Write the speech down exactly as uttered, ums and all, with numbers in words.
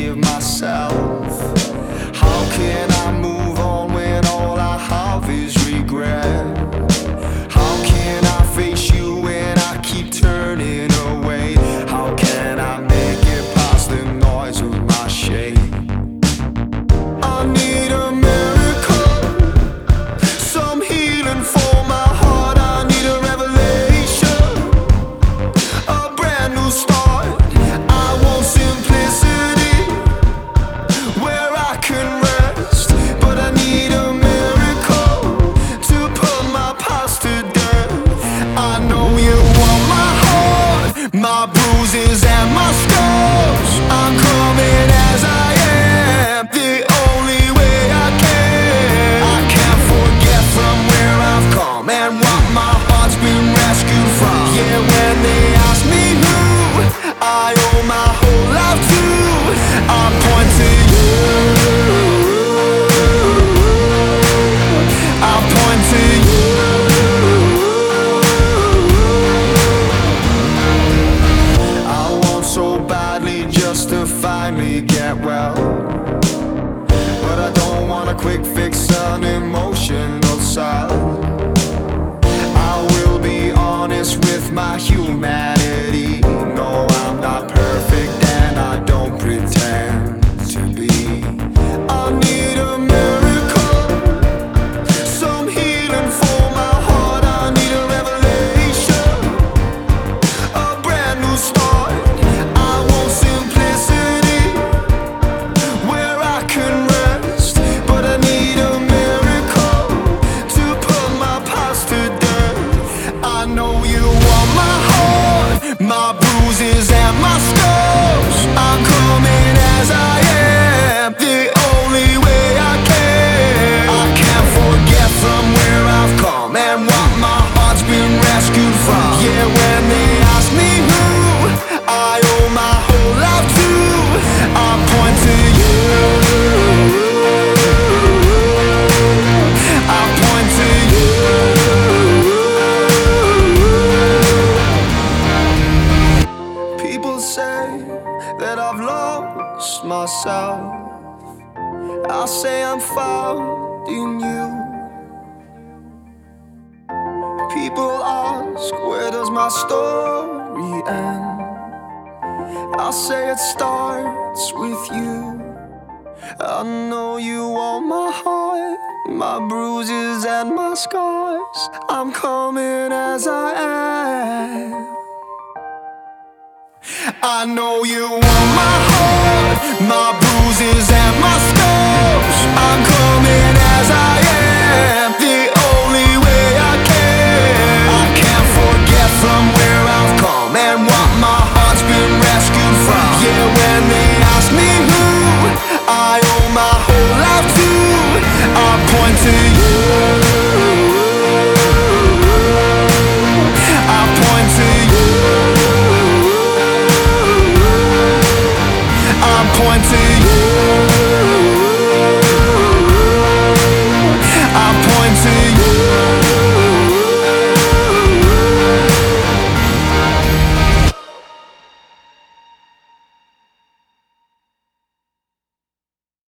forgive myself? How can I move on when all I have is regret? How can I face you when I keep turning away? How can I make it past the noise of my shame? I need a miracle, some healing for my heart. I need a revelation, a brand new start. I want simplicity where I can rest, but I need a miracle to put my past to death. I know you want my heart, my bruises and my scars. I'm coming as I am, the only way I can. I can't forget from where I've come and what my heart's been rescued from. Yeah, when they ask me who I owe my whole life to, I point to you. I point to you. I want so badly just to finally get well, but I don't want a quick fix, an emotional salve. I will be honest with my humanity. No, I'm not perfect and I don't pretend to be. I need a miracle, some healing for my heart. I need a revelation, a brand new start. I want simplicity where I can rest, but I need a miracle to put my past to death. I know you want my heart, my bruises and my scars. I'm coming as I am, the only way I can. I can't forget from where I've come and what my heart's been rescued from. Yeah, when they ask me who I owe my whole life to, I point to you. I point to you. People say that I've lost myself. I say I'm found in you. People ask, where does my story end? I say it starts with you. I know you want my heart, my bruises and my scars. I'm coming as I am. I know you want my heart, my bruises